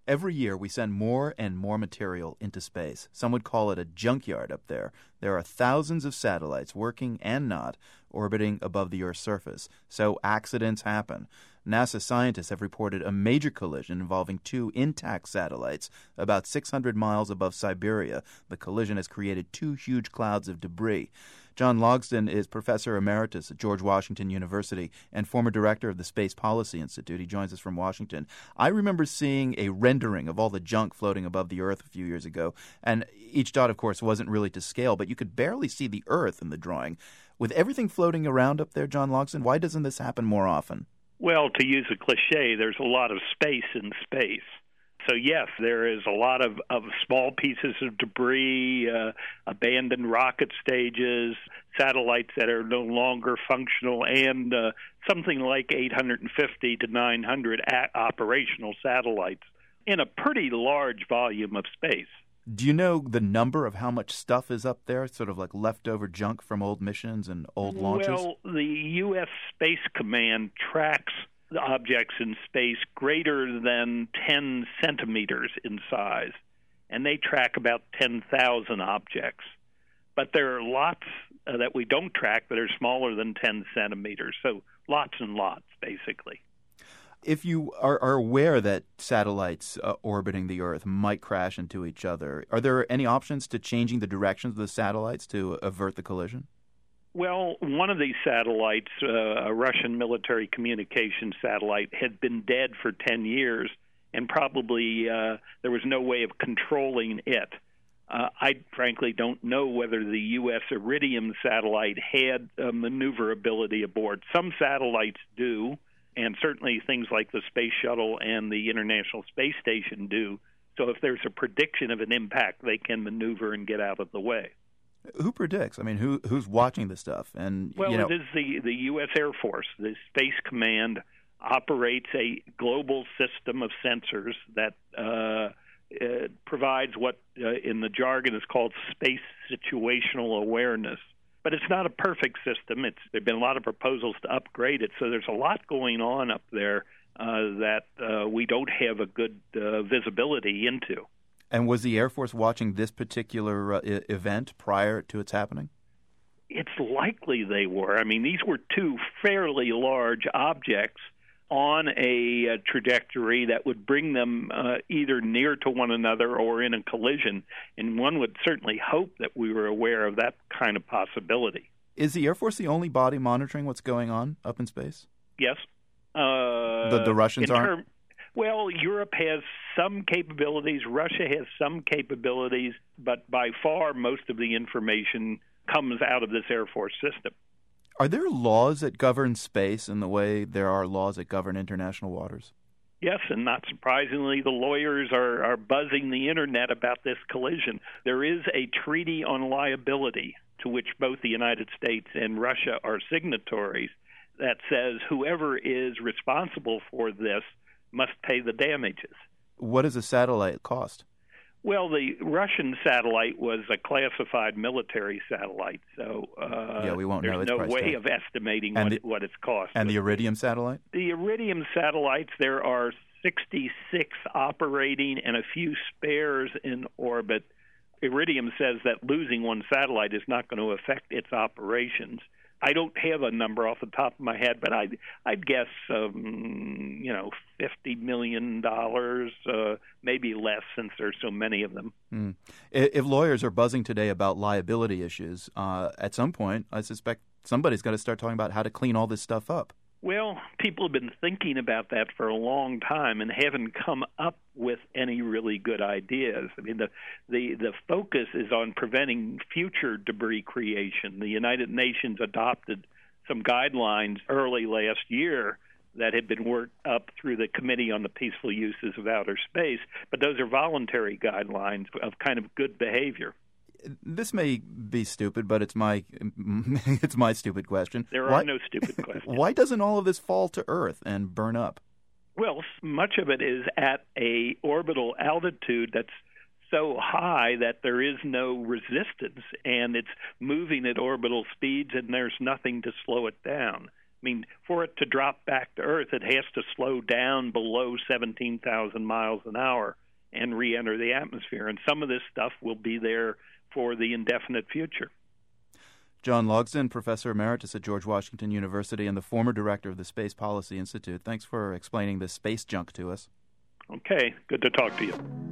Every year, we send more and more material into space. Some would call it a junkyard up there. There are thousands of satellites, working and not, orbiting above the Earth's surface. So accidents happen. NASA scientists have reported a major collision involving two intact satellites about 600 miles above Siberia. The collision has created two huge clouds of debris. John Logsdon is professor emeritus at George Washington University and former director of the Space Policy Institute. He joins us from Washington. I remember seeing a rendering of all the junk floating above the Earth a few years ago, and each dot, of course, wasn't really to scale, but you could barely see the Earth in the drawing. With everything floating around up there, John Logsdon, why doesn't this happen more often? Well, to use a cliche, there's a lot of space in space. So, yes, there is a lot of small pieces of debris, abandoned rocket stages, satellites that are no longer functional, and something like 850 to 900 operational satellites in a pretty large volume of space. Do you know the number of how much stuff is up there, sort of like leftover junk from old missions and old launches? Well, the U.S. Space Command tracks the objects in space greater than 10 centimeters in size, and they track about 10,000 objects. But there are lots that we don't track that are smaller than 10 centimeters, so lots and lots, basically. If you are aware that satellites orbiting the Earth might crash into each other, are there any options to changing the directions of the satellites to avert the collision? Well, one of these satellites, a Russian military communications satellite, had been dead for 10 years, and probably there was no way of controlling it. I frankly don't know whether the U.S. Iridium satellite had maneuverability aboard. Some satellites do, and certainly things like the Space Shuttle and the International Space Station do. So if there's a prediction of an impact, they can maneuver and get out of the way. Who predicts? I mean, who's watching this stuff? And well, it is the U.S. Air Force. The Space Command operates a global system of sensors that provides what in the jargon is called space situational awareness. But it's not a perfect system. There have been a lot of proposals to upgrade it, so there's a lot going on up there that we don't have a good visibility into. And was the Air Force watching this particular event prior to its happening? It's likely they were. I mean, these were two fairly large objects on a trajectory that would bring them either near to one another or in a collision, and one would certainly hope that we were aware of that kind of possibility. Is the Air Force the only body monitoring what's going on up in space? Yes. The Russians aren't? Well, Europe has some capabilities, Russia has some capabilities, but by far most of the information comes out of this Air Force system. Are there laws that govern space in the way there are laws that govern international waters? Yes, and not surprisingly, the lawyers are buzzing the Internet about this collision. There is a treaty on liability to which both the United States and Russia are signatories that says whoever is responsible for this must pay the damages. What does a satellite cost? Well, the Russian satellite was a classified military satellite, so we won't know its there's no price way tag. of estimating what its cost. And the Iridium satellite? The Iridium satellites, there are 66 operating and a few spares in orbit. Iridium says that losing one satellite is not going to affect its operations. I don't have a number off the top of my head, but I'd guess, $50 million, maybe less, since there's so many of them. Mm. If lawyers are buzzing today about liability issues, at some point, I suspect somebody's got to start talking about how to clean all this stuff up. Well, people have been thinking about that for a long time and haven't come up with any really good ideas. I mean, the focus is on preventing future debris creation. The United Nations adopted some guidelines early last year that had been worked up through the Committee on the Peaceful Uses of Outer Space, but those are voluntary guidelines of kind of good behavior. This may be stupid, but it's my stupid question. There are no stupid questions. Why doesn't all of this fall to Earth and burn up? Well, much of it is at a orbital altitude that's so high that there is no resistance, and it's moving at orbital speeds, and there's nothing to slow it down. mean, for it to drop back to Earth, it has to slow down below 17,000 miles an hour and re-enter the atmosphere. And some of this stuff will be there for the indefinite future. John Logsdon, Professor Emeritus at George Washington University and the former director of the Space Policy Institute. Thanks for explaining this space junk to us. Okay, good to talk to you.